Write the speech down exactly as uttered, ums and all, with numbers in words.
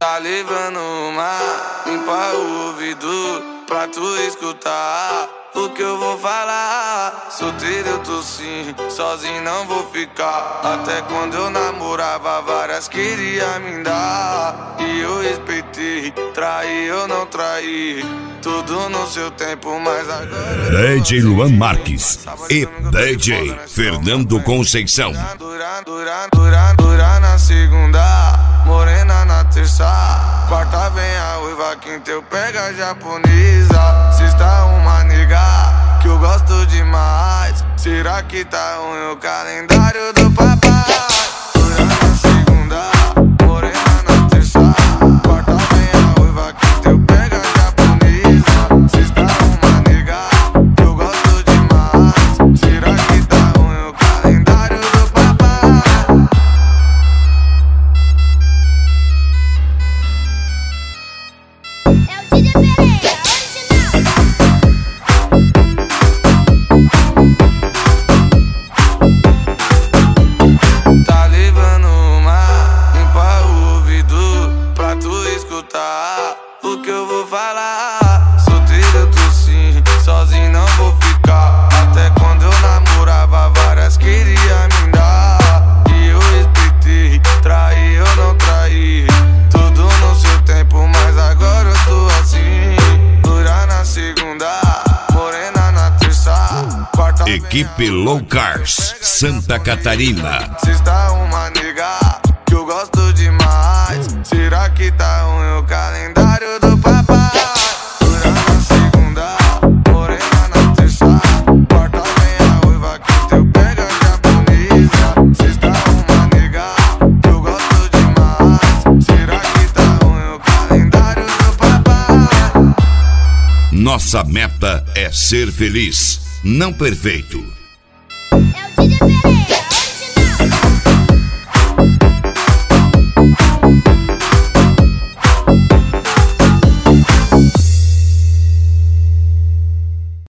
Tá levando uma, limpa o ouvido pra tu escutar o que eu vou falar. Solteiro eu tô sim, sozinho não vou ficar. Até quando eu namorava, várias queria me dar. E eu respeitei, traí eu não traí. Tudo no seu tempo, mas agora D J Luan Marques e D J Fernando Conceição. Dura, dura, dura, dura na segunda, morena na terça, quarta vem a uiva, quinta eu pego a japonesa. Sexta uma nega que eu gosto demais. Será que tá ruim o calendário do papai? Dura na segunda, morena na terça, quarta vem a uiva, quinta eu pego a japonesa. Sexta uma nega que eu gosto demais. Será que tá ruim o calendário do papai? É o D J Pereira, Tá levando uma, limpa o ouvido pra tu escutar o que eu vou falar. Solteiro eu tô sim, sozinho não vou ficar. Até quando eu namorava, várias queria me dar. E eu respeitei, traí eu não traí. Tudo no seu tempo, mas agora eu tô assim. Dura na segunda, morena na terça, quarta Equipe Low Cars, Santa Catarina. Sexta uma nega que eu gosto demais. Será que tá ruim o calendário do papai? Dura na segunda, morena na terça, quarta vem a uiva, quinta eu pego a japonesa. Sexta uma nega que eu gosto demais. Será que tá ruim o calendário do papai? Nossa meta é ser feliz, não perfeito.